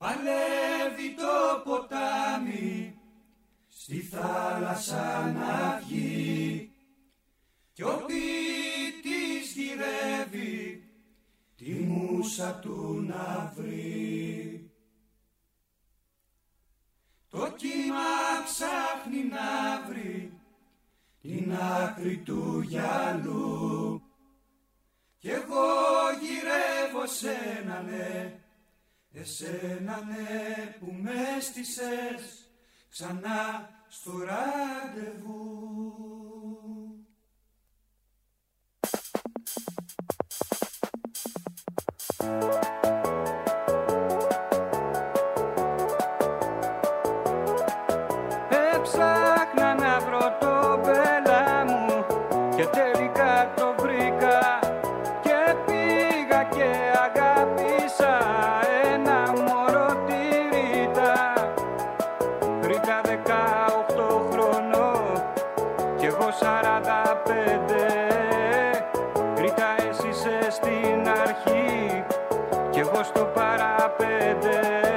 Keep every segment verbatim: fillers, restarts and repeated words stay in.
Παλεύει το ποτάμι στη θάλασσα να βγει κι ο ποιητής γυρεύει τη μούσα του να βρει. Το κύμα ψάχνει να βρει την άκρη του γυαλού κι εγώ γυρεύω σένα ναι, εσένα ναι που με έστησες ξανά στο ραντεβού. Έψαχνα να βρω το μπέλα μου και τελικά το βρήκα και πήγα και αγάπησα ένα μωρό τη Ρίτα. Ρίτα δεκαοκτώ χρονών κι εγώ σαράντα πέντε. Ρίτα εσύ είσαι στην αρχή κι εγώ στο παραπέντε.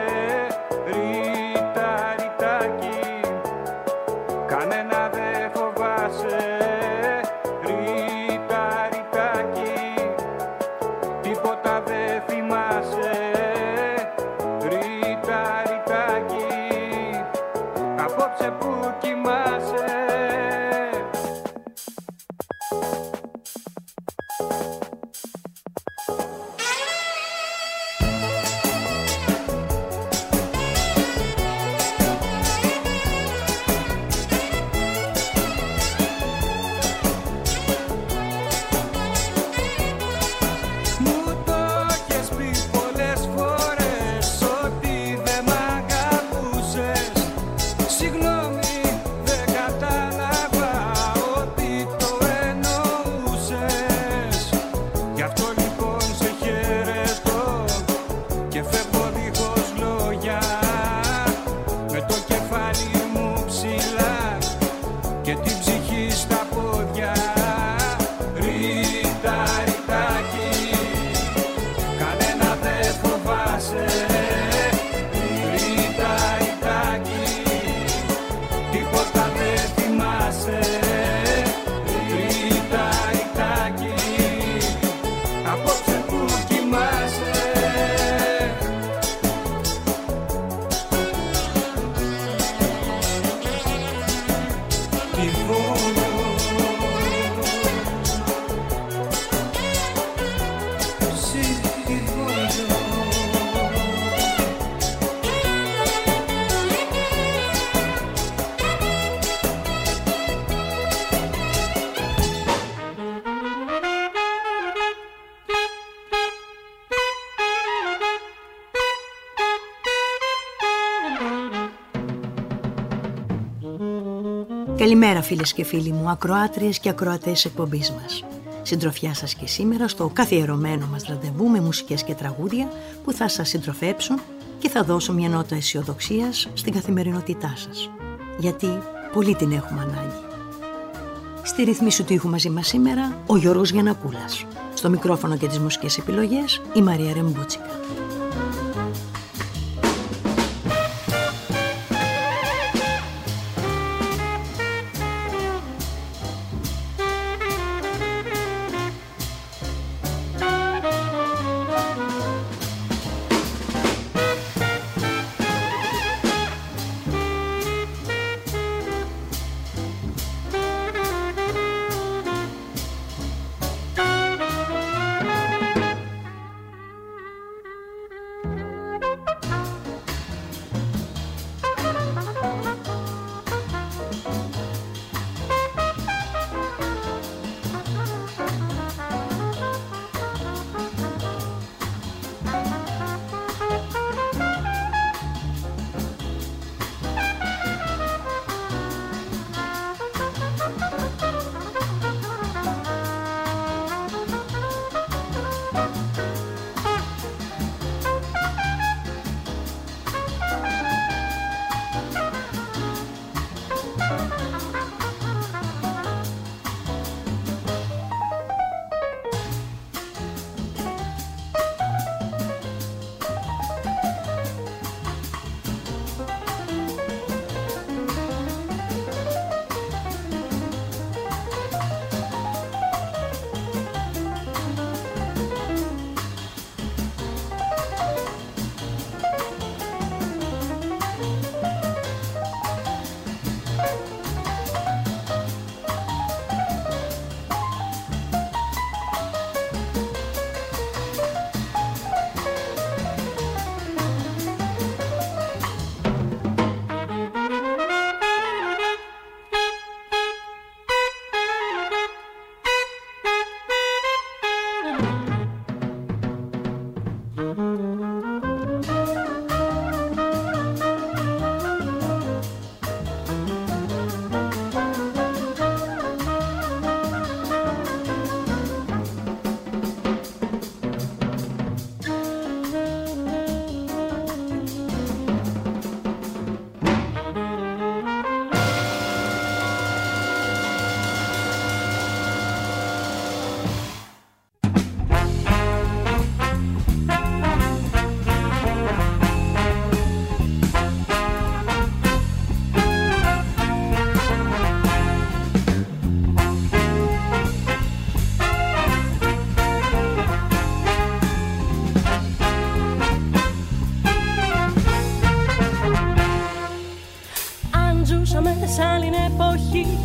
Ρίτα, Ριτάκι, κανένα δε φοβάσαι. Ρίτα, Ριτάκι, τίποτα δε θυμάσαι. Ρίτα, Ριτάκι, απόψε που κοιμάσαι. Καλημέρα φίλες και φίλοι μου, ακροάτριες και ακροατές εκπομπής μας. Συντροφιά σας και σήμερα στο καθιερωμένο μας ραντεβού με μουσικές και τραγούδια που θα σας συντροφέψουν και θα δώσουν μια νότα αισιοδοξίας στην καθημερινότητά σας. Γιατί πολύ την έχουμε ανάγκη. Στη ρυθμίση του ήχου μαζί μας σήμερα ο Γιώργος Γιαννακούλας. Στο μικρόφωνο και τις μουσικές επιλογές η Μαρία Ρεμπούτσικα.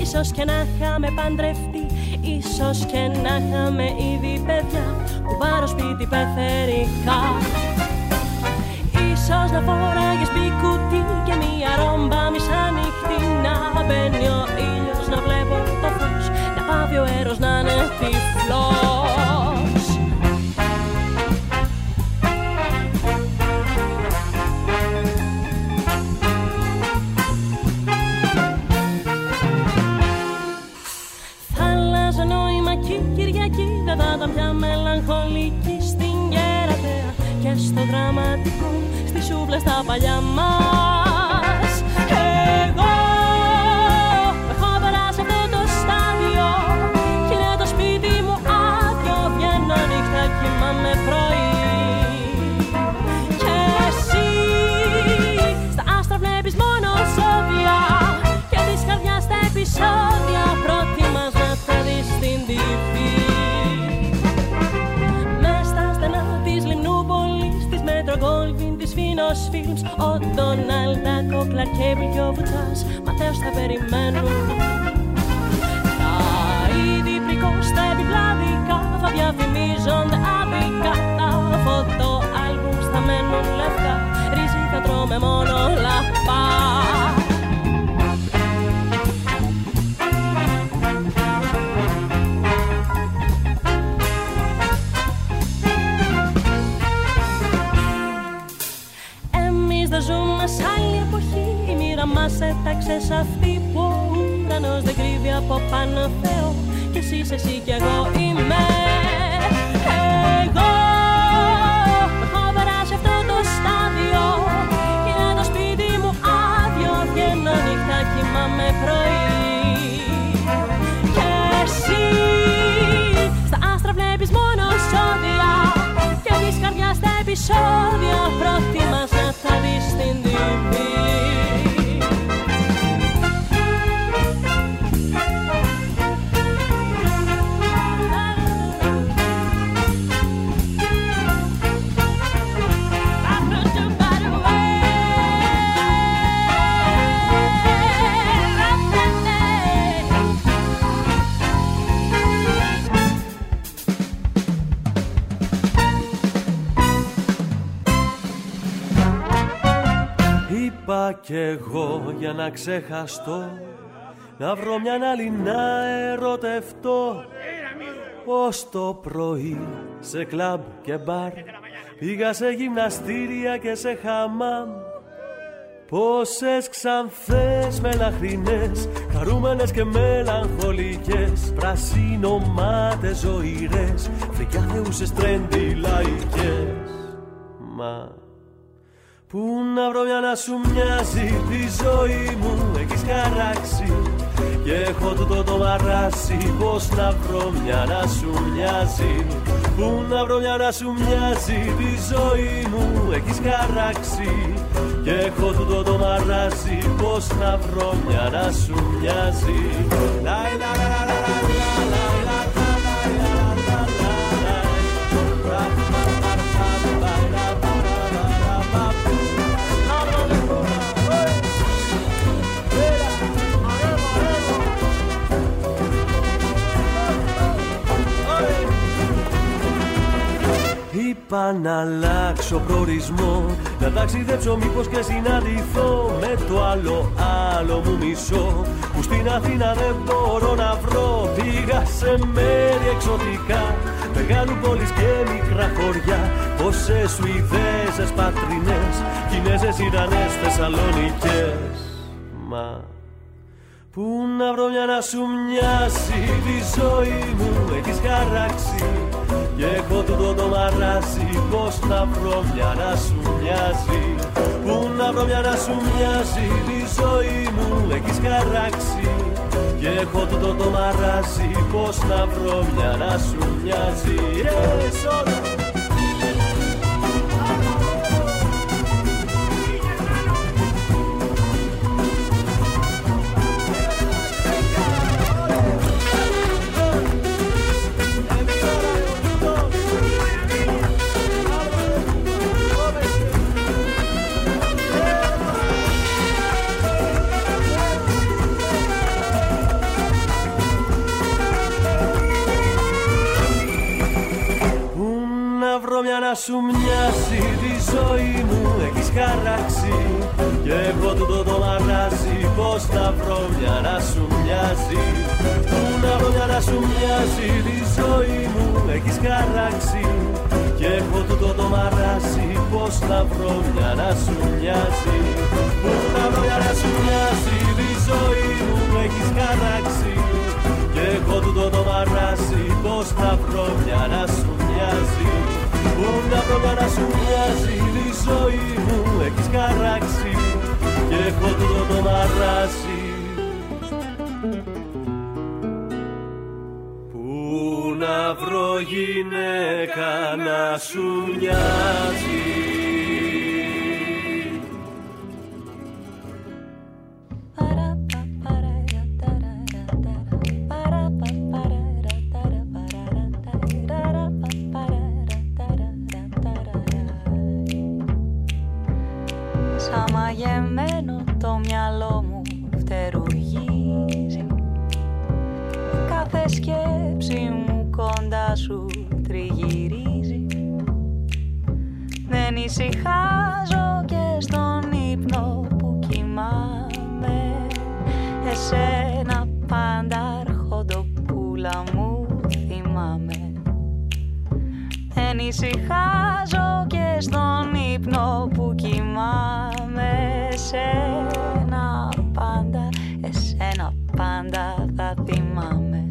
Ίσως και να είχαμε παντρευτεί, ίσως και να είχαμε ήδη παιδιά, κουμπάρο σπίτι πεθερικά. Ίσως να φοράγες μπικουτί και μία ρόμπα μισάνυχτη, να μπαίνει ο ήλιος, να βλέπω το φως, να πάβει ο αέρος να είναι τυφλός. Θάλασσα νόημα κι η Κυριακή δεν θα ήταν πια μελαγχολική στην Κερατέα και στο δραματικό, στις σούβλες τα παλιά μας. Εγώ έχω περάσει αυτό το στάδιο κι είναι το σπίτι μου άδειο, βγαίνω νύχτα, κοιμάμαι πρωί. Και εσύ στα άστρα βλέπεις μόνο ζώδια και της καρδιάς τα επεισόδια προτιμάς να τα δεις στην τι βι. Μες στα στενά της Λιμνούπολης, της Μέτρο-Γκόλδιν, της Φίνος Φιλμς, ο Ντόναλντα, ο Κλαρκ Κέιμπλ και ο Βουτσάς Ματέος θα περιμένουν. Τα είδη πρικός, τα επιπλάδικα θα διαφημίζονται άδικα, τα φωτοάλμπουμς θα μένουν λευκά, ρύζι θα τρώμε μόνο λαπά. Ζούμε σ' άλλη εποχή, η μοίρα μας έταξε σ' αυτή που ο ουρανός δεν κρύβει από πάνω Θεό, κι εσύ είσαι εσύ κι εγώ είμαι. Εγώ έχω περάσει αυτό το στάδιο κι είναι το σπίτι μου άδειο, βγαίνω νύχτα, κοιμάμαι πρωί. Και εσύ στα άστρα βλέπεις μόνο ζώδια και της καρδιάς τα επεισόδια προτιμάς να τα δεις στην τι βι. Είπα κι εγώ για να ξεχαστώ, να βρω μια άλλη να ερωτευτώ. Ως το πρωί σε κλαμπ και μπαρ, πήγα σε γυμναστήρια και σε χαμάμ. Πόσες ξανθές μελαχρινές, χαρούμενες και μελαγχολικές, πρασινομάτες ζωηρές, φρικιά θεούσες τρέντι λαϊκές. Μα πού να βρω μια να σου μοιάζει, τη ζωή μου έχεις χαράξει και έχω τούτο το μαράσι. Πώς να βρω μια να σου μοιάζει, πού να βρω μια να σου μοιάζει, τη ζωή μου έχεις χαράξει και έχω τούτο το μαράσι. Πώς να βρω μια να σου μοιάζει. Λα, λα, λα, λα, λα, λα, λα. Είπα να αλλάξω προορισμό, να ταξιδέψω μήπως και συναντηθώ με το άλλο άλλο μου μισό που στην Αθήνα δεν μπορώ να βρω. Πήγα σε μέρη εξωτικά, μεγάλου πόλεις και μικρά χωριά, πόσες Σουηδέζες πατρινές, Κινέζες, Ιρανές, Θεσσαλονικές. Μα πού να βρω μια να σου μοιάζει, τη ζωή μου έχεις χαράξει και έχω τούτο το μαράσι. Πώς να βρω μια να σου μοιάζει, πού να βρω μια να σου μοιάζει, τη ζωή μου έχεις χαράξει και έχω τούτο το μαράσι. Πώς να βρω μια να σου μοιάζει. Yes, να σου μοιάζει τη ζωή μου έχεις χαράξει. Και έχω τούτο το μαγαζί, πως να βρω μια να σου μοιάζει. Πού να βρω μια να σου μοιάζει τη ζωή μου έχεις χαράξει. Και έχω τούτο το μαγαζί, πως να βρω μια να σου μοιάζει. Πού να βρω μια να σου μοιάζει τη ζωή μου έχεις χαράξει. Και έχω τούτο το μαγαζί, πως να βρω μια να σου μοιάζει. Πού να βρω μια να σου μοιάζει τη ζωή μου έχεις χαράξει. Και έχω τούτο το μαγαζί. Πού να βρω γυναίκα να σου μοιάζει. Σαν μαγεμένο το μυαλό μου φτερουγίζει. Κάθε σκέψη μου κοντά σου τριγυρίζει. Δεν ησυχάζω και στον ύπνο που κοιμάμαι. Εσένα πάντα αρχοντοπούλα μου θυμάμαι. Δεν ησυχάζω και στον ύπνο που κοιμάμαι. Εσένα πάντα, εσένα πάντα θα θυμάμαι.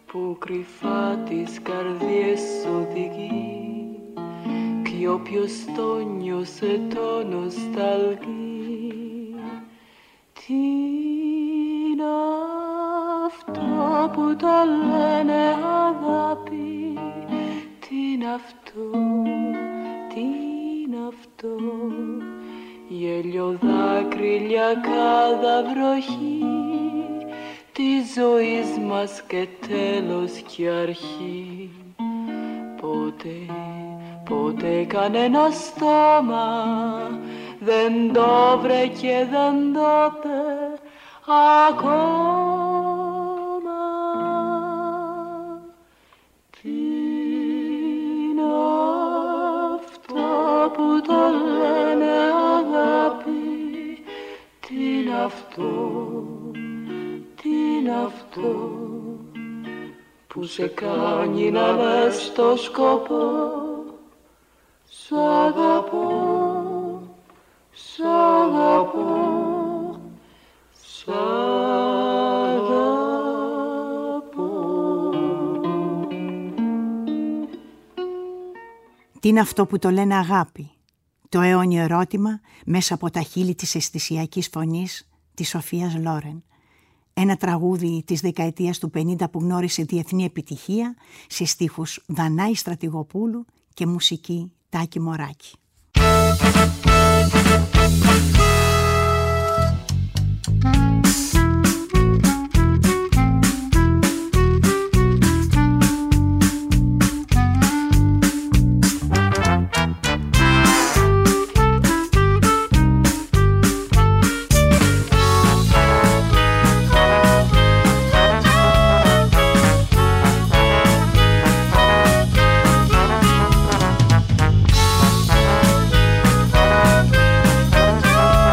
που κρυφά τις καρδιές οδηγεί κι όποιος το νιώσε το νοσταλγεί. Τι είναι αυτό που το λένε αγάπη, τι είναι αυτό, τι είναι αυτό, γέλιο, δάκρυλια, κάδα, βροχή της ζωής μας και τέλος και αρχή. Ποτέ, ποτέ κανένα στόμα δεν το βρε και δεν το πε ακόμα. Τι είναι αυτό που το λένε αγάπη, τι είναι αυτό, τι είναι αυτό που σε κάνει να λες το σκοπό. Σ' αγαπώ, σ' αγαπώ, σ' αγαπώ. Τι είναι αυτό που το λένε αγάπη? Το αιώνιο ερώτημα μέσα από τα χείλη της αισθησιακής φωνής της Σοφίας Λόρεν. Ένα τραγούδι της δεκαετίας του πενήντα που γνώρισε διεθνή επιτυχία σε στίχους Δανάη Στρατηγοπούλου και μουσική Τάκη Μωράκη. Thank you.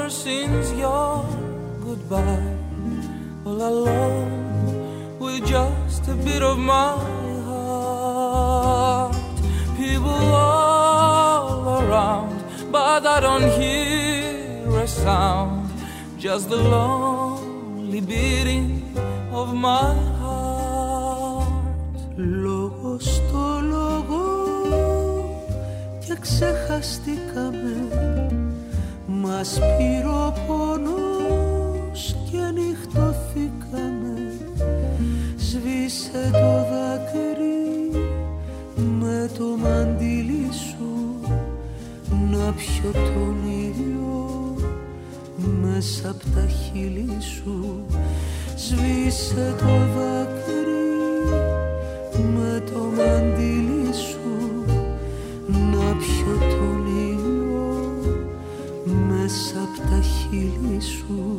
ever since your goodbye. All alone with just a bit of my heart. People all around, but I don't hear a sound. Just the lonely beating of my heart. Λόγο στο λόγο και ξεχαστήκαμε. Μας πήρε ο πόνος και νυχτωθήκαμε. Σβήσε το δάκρυ με το μαντίλι σου, να πιω τον ήλιο μέσα απ' τα χείλη σου. Σβήσε το δάκρυ με το μαντίλι σου, να πιω τον ήλιο μέσα απ' τα χείλη σου.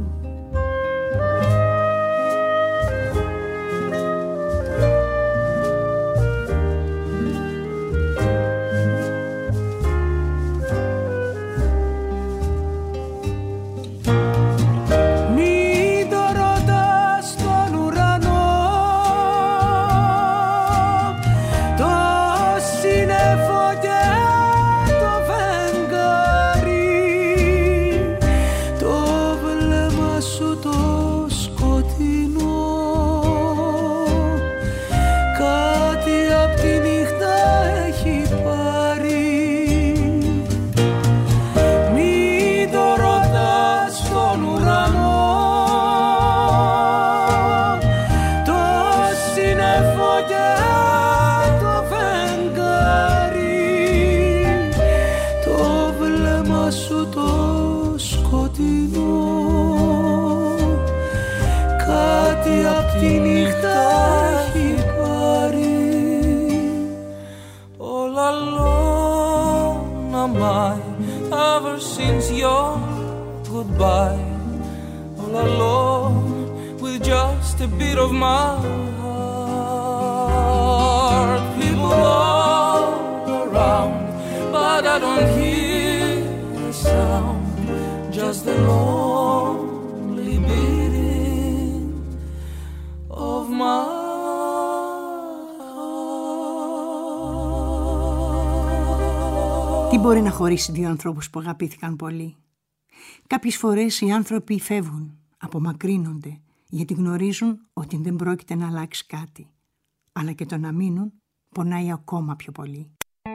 Τι μπορεί να χωρίσει δύο ανθρώπους που αγαπήθηκαν πολύ? Κάποιες φορές οι άνθρωποι φεύγουν, απομακρύνονται, γιατί γνωρίζουν ότι δεν πρόκειται να αλλάξει κάτι. Αλλά και το να μείνουν πονάει ακόμα πιο πολύ.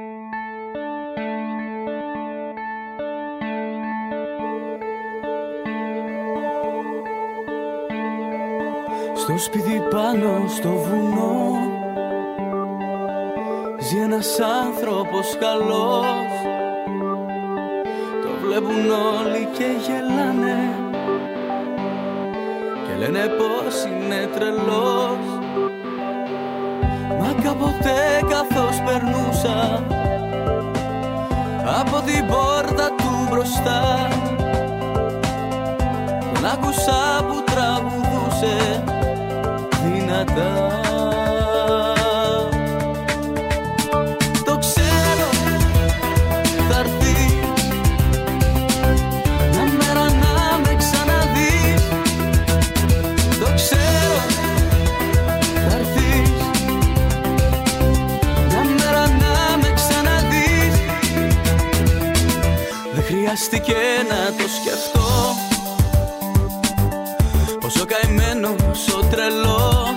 Στο σπίτι πάνω στο βουνό ζει ένας άνθρωπος καλός. Το βλέπουν όλοι και γελάνε και λένε πως είναι τρελός. Μα κάποτε καθώς περνούσα από την πόρτα του μπροστά, τον άκουσα που τραγουδούσε δυνατά. Το ξέρω, θα έρθει μια μέρα να με ξαναδείς. Το ξέρω, θα έρθεις μια μέρα να με ξαναδείς. Δεν χρειάστηκε να το σκεφτώ, πόσο καημένος ο τρελός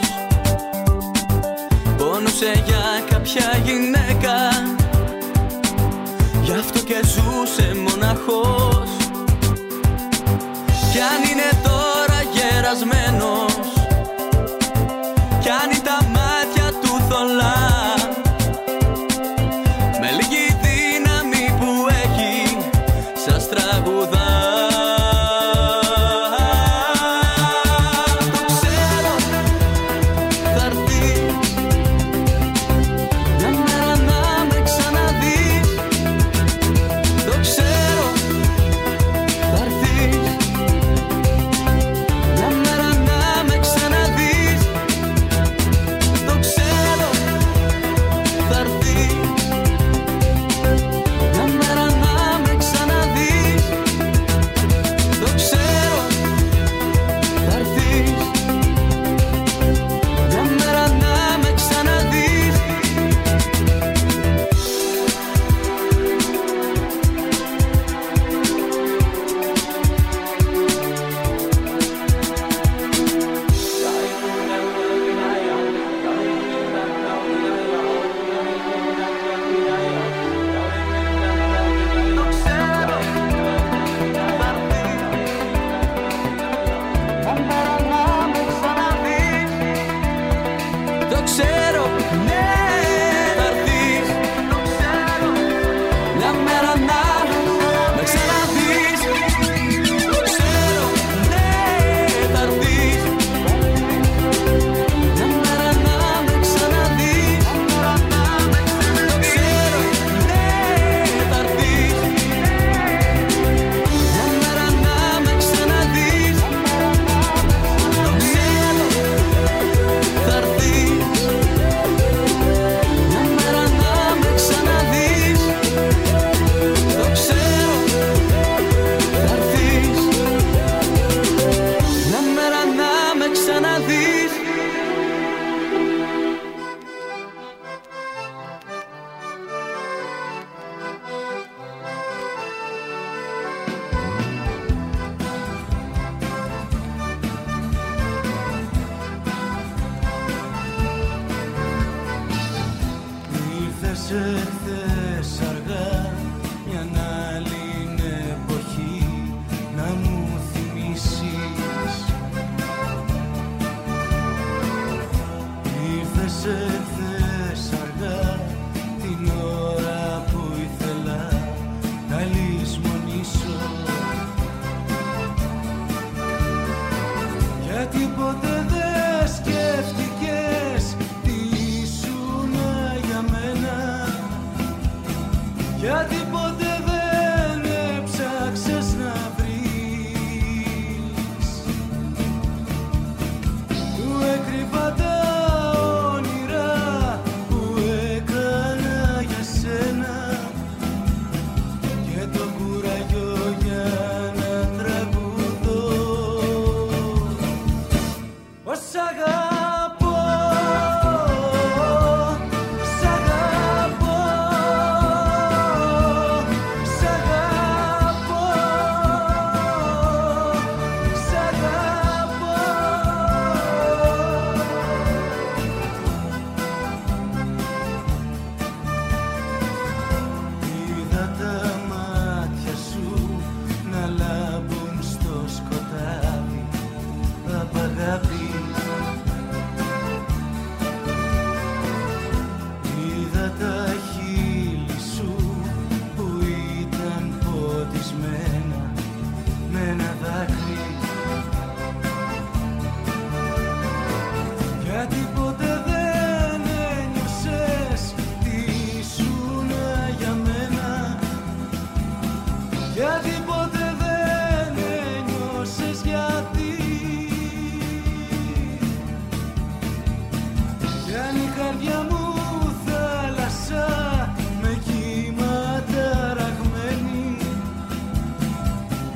πόνουσε για κάποια γυναίκα, γι' αυτό και ζούσε μοναχός. Κι αν είναι τώρα γερασμένος, κι αν είναι τα μάτια του θολά, με λίγη δύναμη που έχει σας τραγουδά.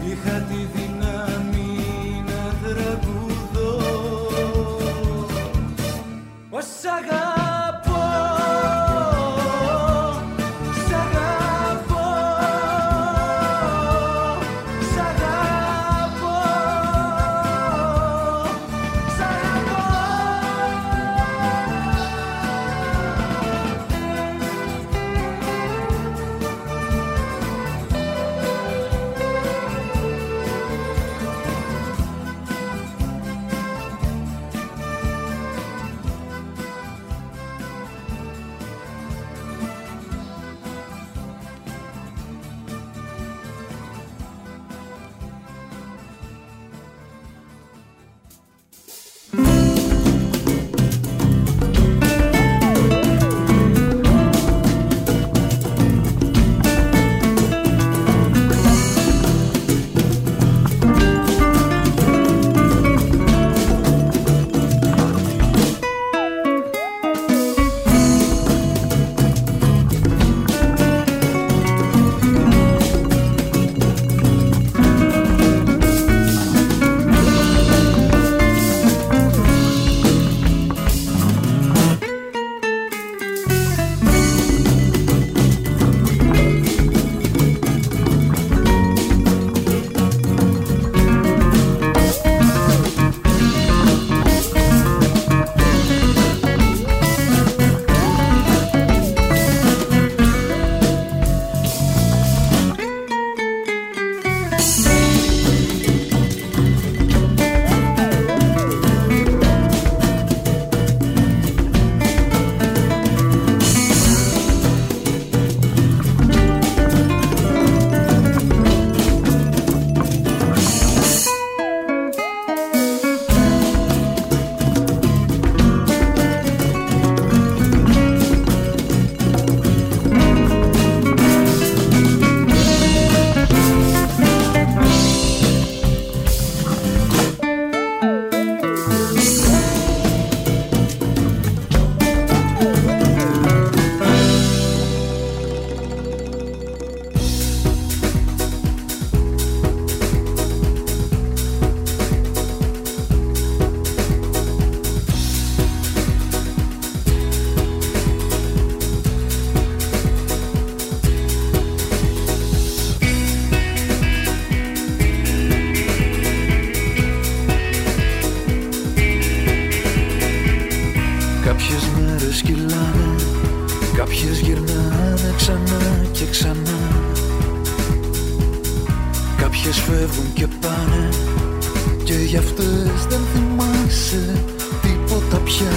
είχα τη δύναμη να τραγουδώ. Ως αγαπώ, σ' αγαπώ, σ' αγαπώ, σ' αγαπώ. φεύγουν και πάνε και για αυτές δεν θυμάσαι τίποτα πια.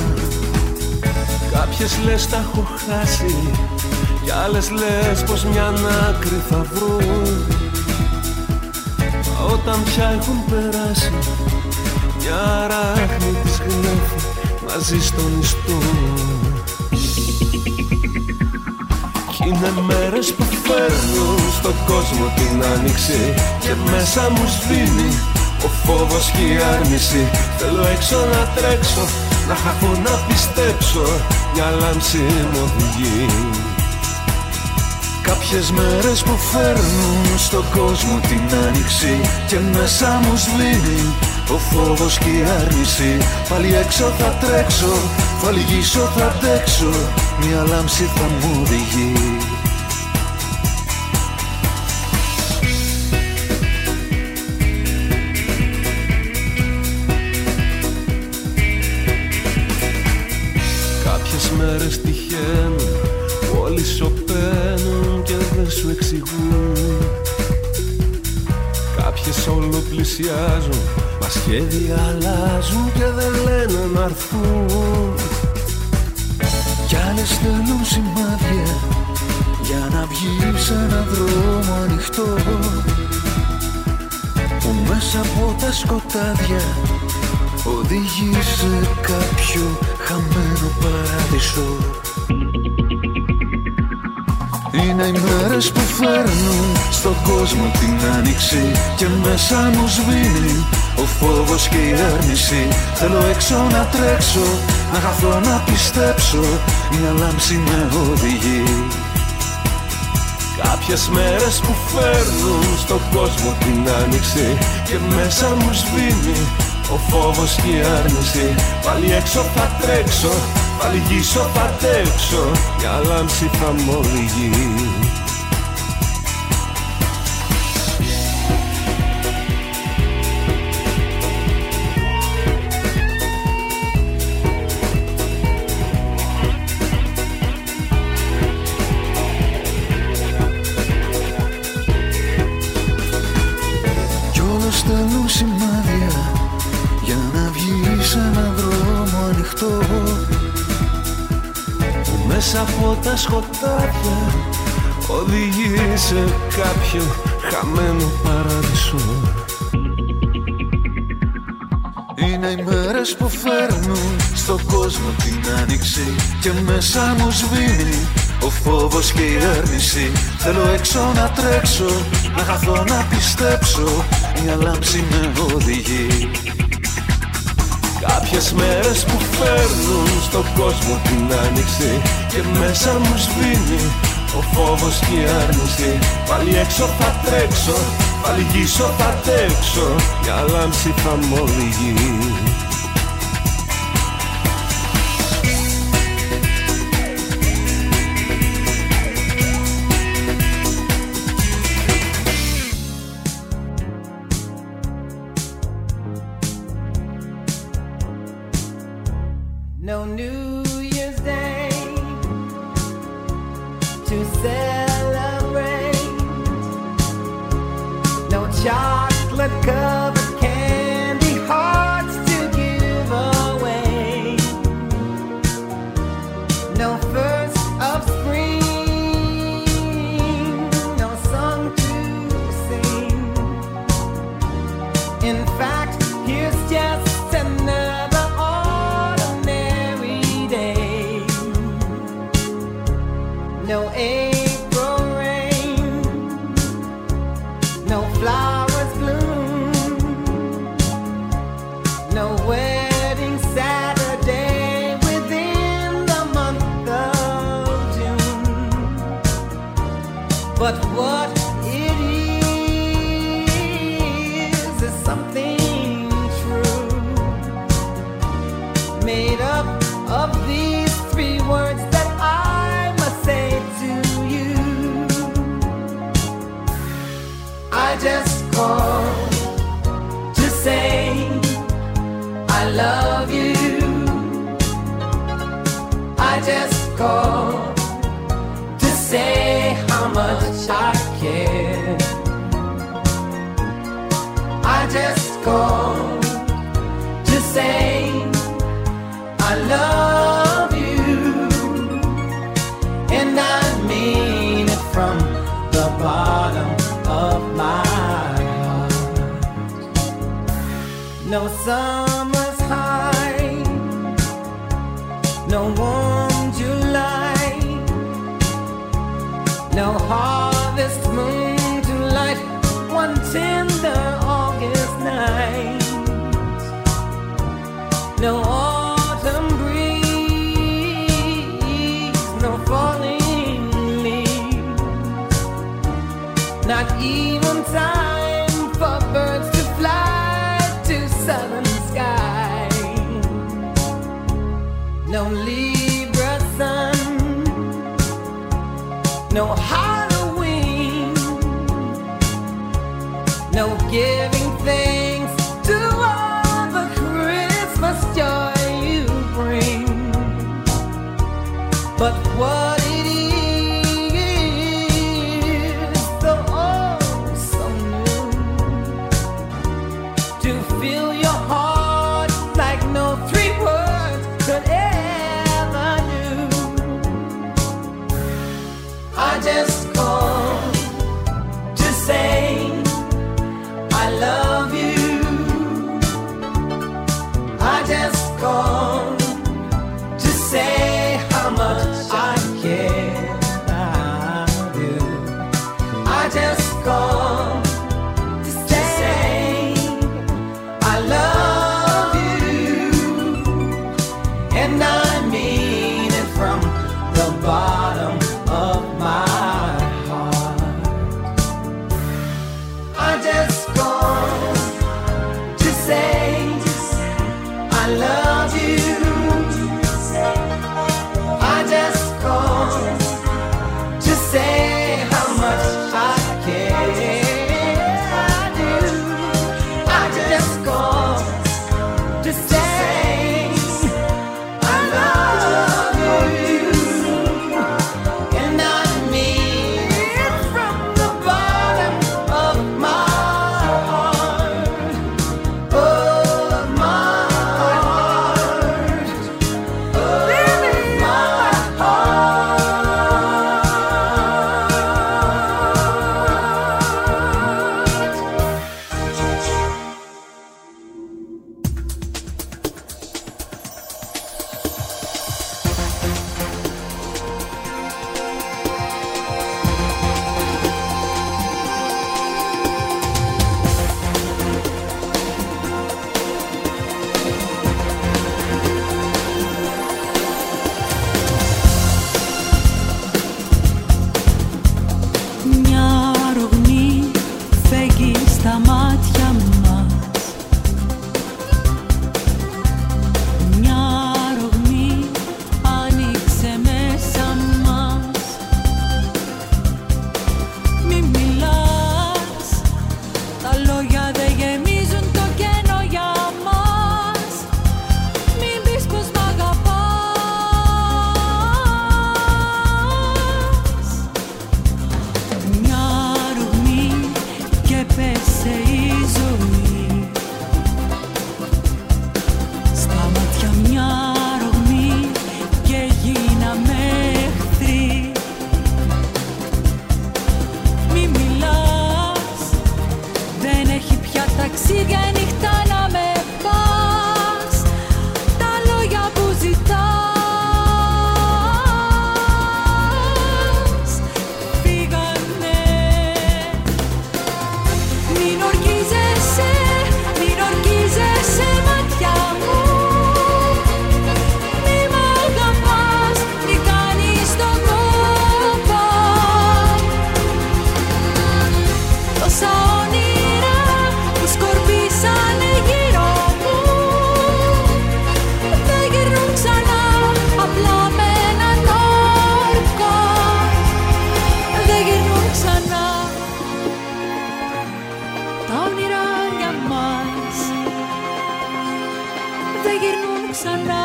Κάποιες λες τα έχω χάσει κι άλλες λες πως μια άκρη θα βρουν. Μα όταν πια έχουν περάσει μια αράχνη της γνέφει μαζί στον ιστό. Κι είναι μέρες που φέρνουν στον κόσμο την άνοιξη και μέσα μου σβήνει ο φόβος και η άρνηση. Θέλω έξω να τρέξω, να χαθώ να πιστέψω, μια λάμψη μου οδηγεί. Κάποιες μέρες που φέρνουν στον κόσμο την άνοιξη και μέσα μου σβήνει ο φόβος και η άρνηση. Πάλι έξω θα τρέξω, θα λυγίσω, θα αντέξω, μια λάμψη θα μου οδηγεί. Κάποιες μέρες τυχαίνουν, όλοι σωπαίνουν και δεν σου εξηγούν. Κάποιες όλο πλησιάζουν, μα σχέδια αλλάζουν και δεν λένε να έρθουν. Κι άλλες θέλουν σημάδια για να βγει σε έναν δρόμο ανοιχτό που μέσα από τα σκοτάδια οδηγεί σε κάποιο χαμένο παράδεισο. Είναι οι μέρες που φέρνουν στον κόσμο την άνοιξη και μέσα μου σβήνει ο φόβος και η άρνηση. Θέλω έξω να τρέξω, να χαθώ να πιστέψω, μια λάμψη με οδηγεί. Κάποιες μέρες που φέρνουν στον κόσμο την άνοιξη και μέσα μου σβήνει ο φόβος και η άρνηση. Πάλι έξω θα τρέξω, πάλι γύσω θα τέξω, μια λάμψη θα μ' οδηγεί. Στέλνουν σημάδια για να βγει σε έναν δρόμο ανοιχτό που μέσα από τα σκοτάδια οδηγεί σε κάποιο χαμένο παράδεισο. Είναι οι μέρες που φέρνουν στον κόσμο την άνοιξη και μέσα μου σβήνει ο φόβος και η άρνηση. Θέλω έξω να τρέξω, να χαθώ να πιστέψω, μια λάμψη με οδηγεί. Κάποιες μέρες που φέρνουν στον κόσμο την άνοιξη και μέσα μου σβήνει ο φόβος και η άρνηση. Πάλι έξω θα τρέξω, πάλι γύσω θα τέξω, μια λάμψη θα μ' οδηγεί. No New Year's Day to celebrate, no chocolate covered candy hearts to give away, no first of spring, no song to sing. In fact, here's just another no April rain, no flowers bloom, no wedding Saturday within the month of June. But what it is is something true, made up of these three words that I say to you. I just called to say I love you. I just called to say how much I care. I just called to say I love you. And I mean it from the bottom of my heart. No summer's high, no warm July, no harvest moon to light one tender August night, no autumn breeze, no falling leaves, not even time for birds to fly to southern sky, no Libra sun, no Halloween ξανά.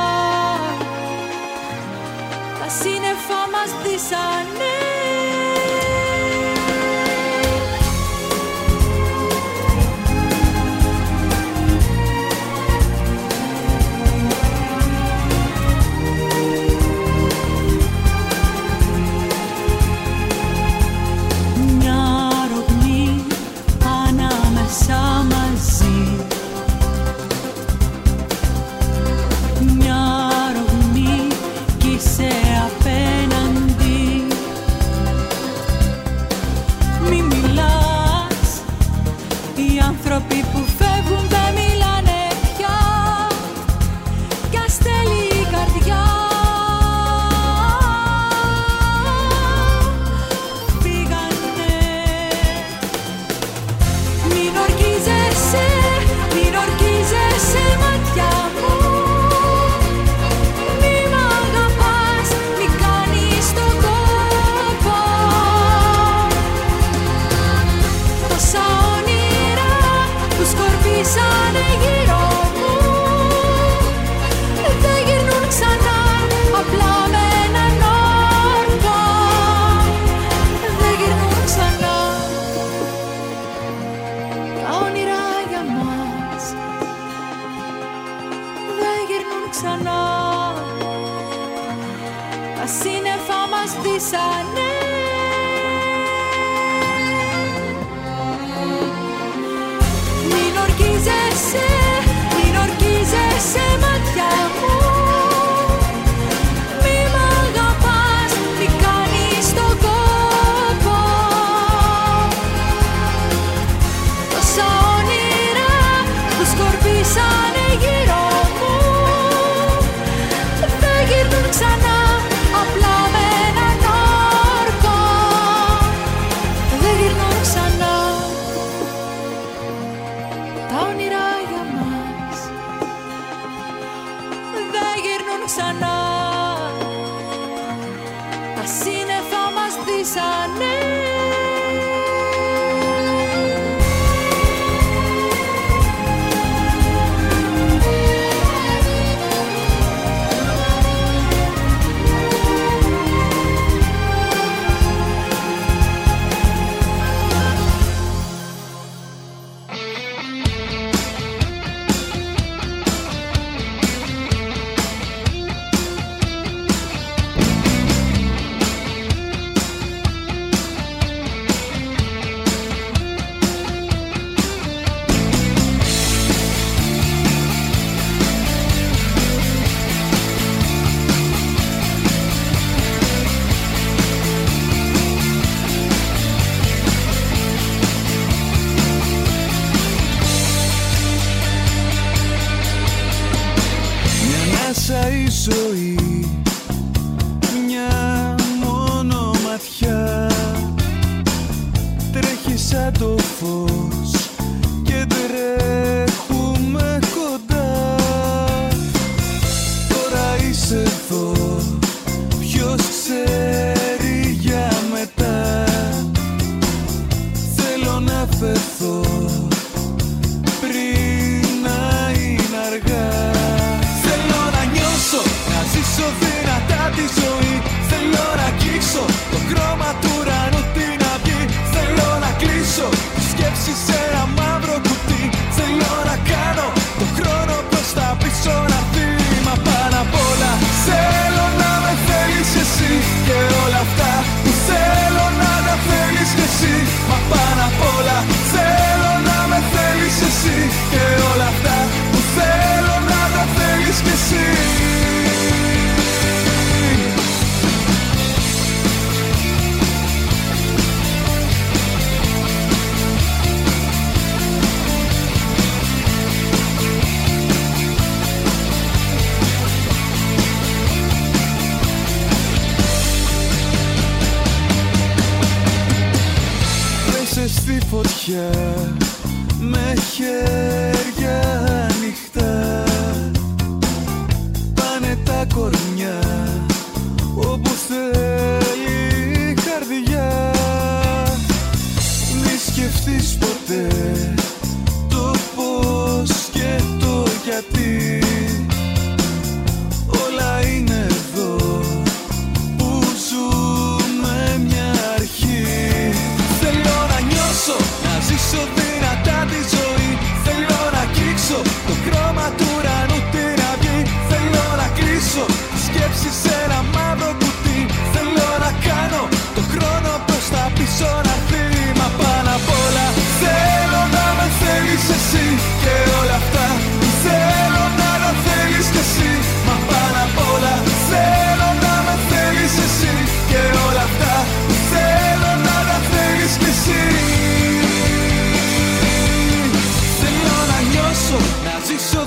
Τα σύννεφα μας δύσανε. Με χέρια ανοιχτά πάνε τα κορμιά όπου θέλει η καρδιά. Μη σκεφτείς ποτέ το πώς και το γιατί. να ζήσω